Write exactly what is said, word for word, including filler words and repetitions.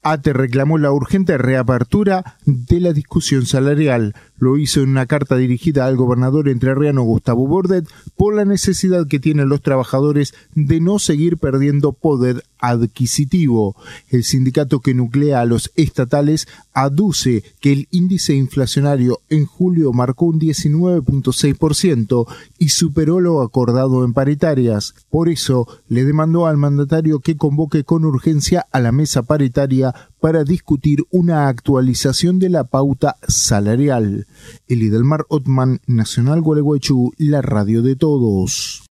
ATE reclamó la urgente reapertura de la discusión salarial. Lo hizo en una carta dirigida al gobernador entrerriano Gustavo Bordet por la necesidad que tienen los trabajadores de no seguir perdiendo poder adquisitivo. El sindicato que nuclea a los estatales aduce que el índice inflacionario en julio marcó un diecinueve punto seis por ciento y superó lo acordado en paritarias. Por eso le demandó al mandatario que convoque con urgencia a la mesa paritaria para discutir una actualización de la pauta salarial. Elidelmar Otman, Nacional Gualeguaychú, la radio de todos.